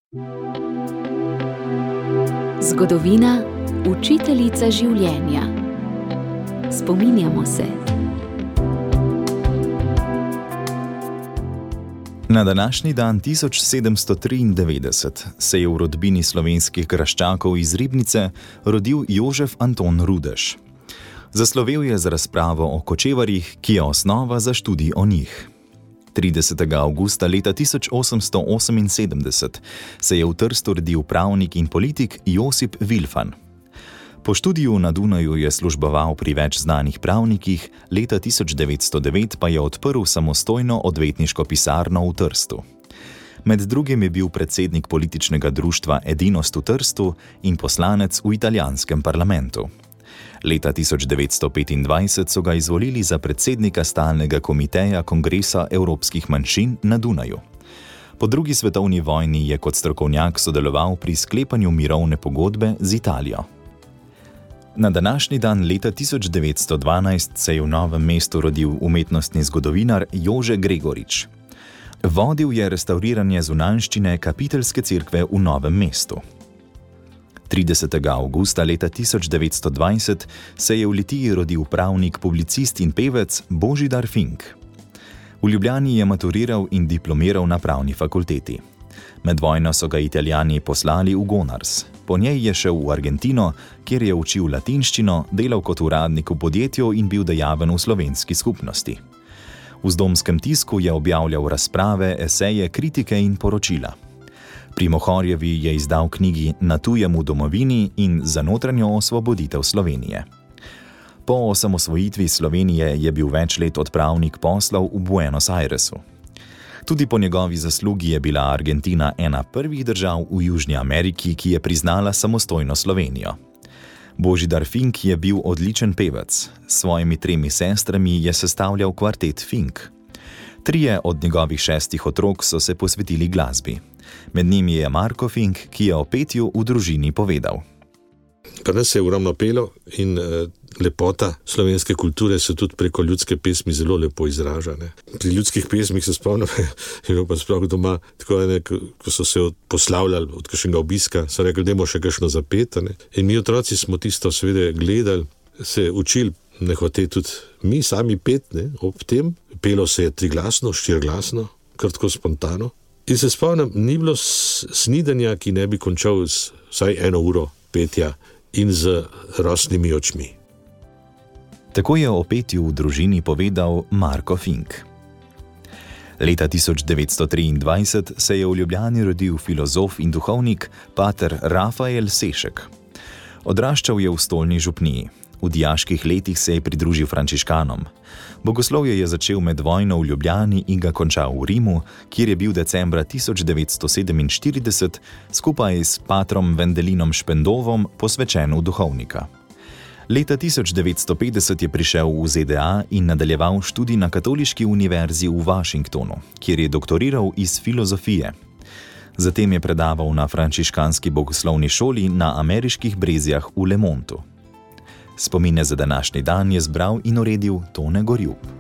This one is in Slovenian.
Zgodovina, učiteljica življenja. Spominjamo se. Na današnji dan 1793 se je v rodbini slovenskih graščakov iz Ribnice rodil Jožef Anton Rudež. Zaslovel je z razpravo o kočevarjih, ki je osnova za študij o njih. 30. avgusta leta 1878 se je v Trstu rodil pravnik in politik Josip Vilfan. Po študiju na Dunaju je služboval pri več znanih pravnikih, leta 1909 pa je odprl samostojno odvetniško pisarno v Trstu. Med drugim je bil predsednik političnega društva Edinost v Trstu in poslanec v italijanskem parlamentu. Leta 1925 so ga izvolili za predsednika stalnega komiteja Kongresa evropskih manjšin na Dunaju. Po drugi svetovni vojni je kot strokovnjak sodeloval pri sklepanju mirovne pogodbe z Italijo. Na današnji dan leta 1912 se je v Novem mestu rodil umetnostni zgodovinar Jože Gregorič. Vodil je restavriranje zunanjščine kapiteljske cerkve v Novem mestu. 30. avgusta leta 1920 se je v Litiji rodil pravnik, publicist in pevec Božidar Fink. V Ljubljani je maturiral in diplomiral na pravni fakulteti. Med vojno so ga Italijani poslali v Gonars. Po njej je šel v Argentino, kjer je učil latinščino, delal kot uradnik v podjetju in bil dejaven v slovenski skupnosti. V zdomskem tisku je objavljal razprave, eseje, kritike in poročila. Pri Mohorjevi je izdal knjigi Na tujem v domovini in Za notranjo osvoboditev Slovenije. Po osamosvojitvi Slovenije je bil več let odpravnik poslov v Buenos Airesu. Tudi po njegovi zaslugi je bila Argentina ena prvih držav v Južni Ameriki, ki je priznala samostojno Slovenijo. Božidar Fink je bil odličen pevec. S svojimi 3 sestrami je sestavljal kvartet Fink. 3 od njegovih 6 otrok so se posvetili glasbi. Med njimi je Marko Fink, ki je o petju v družini povedal. Pri nas se je ogromno pelo in lepota slovenske kulture se tudi preko ljudske pesmi zelo lepo izraža. Ne. Pri ljudskih pesmih se spomnim, in pa sploh doma, tako ne, ko so se poslavljali od kakšnega obiska, so rekli, dajmo še kakšno zapeta. Ne. In mi otroci smo tisto seveda gledali, se učili, nehote tudi mi sami pet, ne, ob tem. Pelo se je 3-glasno, 4-glasno, kar tako spontano. In se spomnim, ni bilo snidanja, ki ne bi končal z vsaj 1 uro petja in z rosnimi očmi. Tako je o petju v družini povedal Marko Fink. Leta 1923 se je v Ljubljani rodil filozof in duhovnik pater Rafael Sešek. Odraščal je v Stolni župniji. V dijaških letih se je pridružil frančiškanom. Bogoslovje je začel med vojno v Ljubljani in ga končal v Rimu, kjer je bil decembra 1947 skupaj s patrom Vendelinom Špendovom posvečen v duhovnika. Leta 1950 je prišel v ZDA in nadaljeval študij na Katoliški univerzi v Washingtonu, kjer je doktoriral iz filozofije. Zatem je predaval na frančiškanski bogoslovni šoli na ameriških Brezjah v Lemontu. Spomine za današnji dan je zbral in uredil Tone Gorjup.